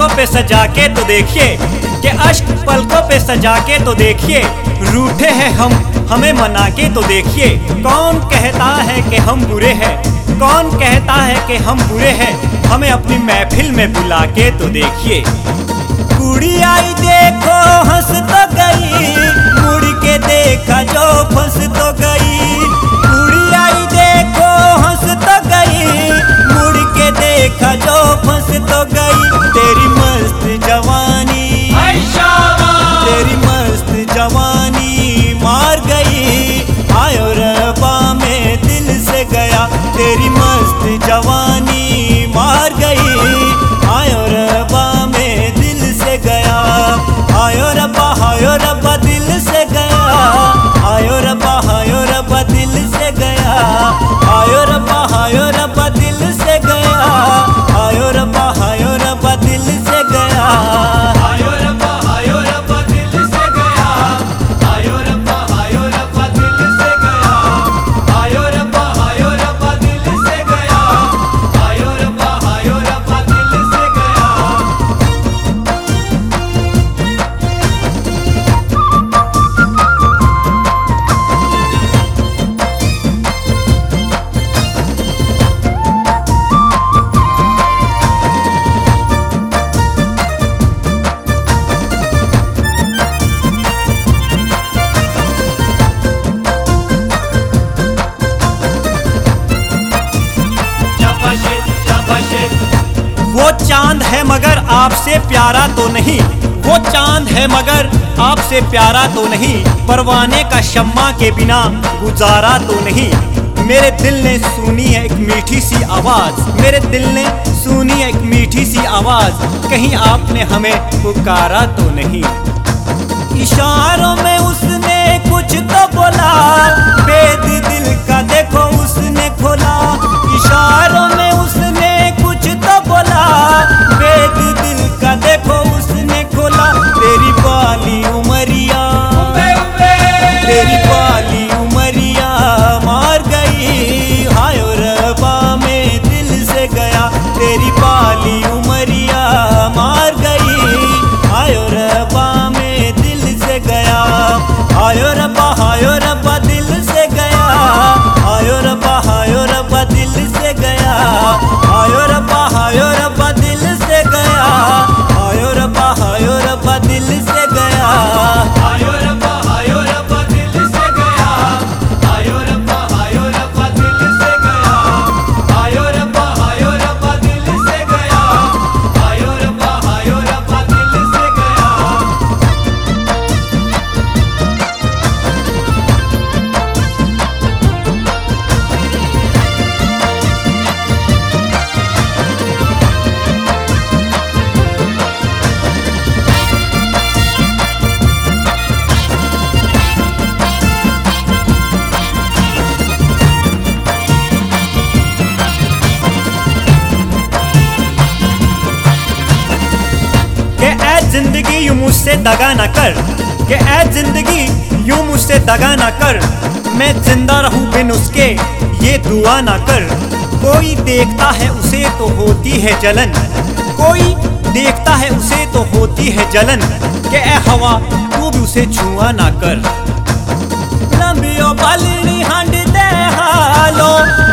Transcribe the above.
पलकों पे सजा के तो देखिए, कि अश्क पलकों पे सजा के तो देखिए, रूठे हैं हम हमें मना के तो देखिए। कौन कहता है कि हम बुरे हैं, कौन कहता है कि हम बुरे हैं, हमें अपनी महफिल में बुला के तो देखिए। कुड़ी आई देखो हंस तो गई, मुड़ के देखा जो फंस तो गई। कुड़ी आई देखो हंस तो गई, मुड़ के देखा जो फंस तो गई। तेरी मस्त जवानी, तेरी मस्त जवानी मार गई, आयो रबा में दिल से गया। तेरी मस्त जवानी मार गई, आयो रबा में दिल से गया। आयो रबा दिल से गया, आयो रबा दिल से गया। आयो रबा दिल से गया, आयो रबा दिल से गया। आयो रबा दिल से गया, आयो रबा दिल से गया। आयो रबा दिल से गया, आयो रबा दिल से गया। वो चांद है मगर आपसे प्यारा तो नहीं, वो चांद है मगर आपसे प्यारा तो नहीं। परवाने का शम्मा के बिना गुजारा तो नहीं। मेरे दिल ने सुनी है एक मीठी सी आवाज, मेरे दिल ने सुनी है एक मीठी सी आवाज, कहीं आपने हमें पुकारा तो नहीं। इशारों में उसने कुछ तो बोला, भेद दिल का देखो उसने खोला। इशारों में उसने कुछ तो बोला, भेद दिल का देखो उसने खोला। तेरी बाली उमरिया, तेरी बाली उमरिया मार गई, हायो रबा में दिल से गया। तेरी बाली उमरिया मार गई, हायो रबा में दिल से गया। आयो रबा दिल से गया, आयो रबा दिल से गया। आयो रबा दिल से गया, आयो रबा दिल से गया। आयो रबा दिल से गया, आयो रबा दिल से गया। आयो रबा दिल से गया, आयो रबा दिल से गया। जिंदगी यूं मुझसे दगा न कर, कि ऐ जिंदगी यूं मुझसे दगा न कर। मैं जिंदा रहूं बिन उसके ये दुआ न कर। कोई देखता है उसे तो होती है जलन, कोई देखता है उसे तो होती है जलन, कि ऐ हवा तू भी उसे छुआ न कर। लंबियो बालनी हंड दे हालो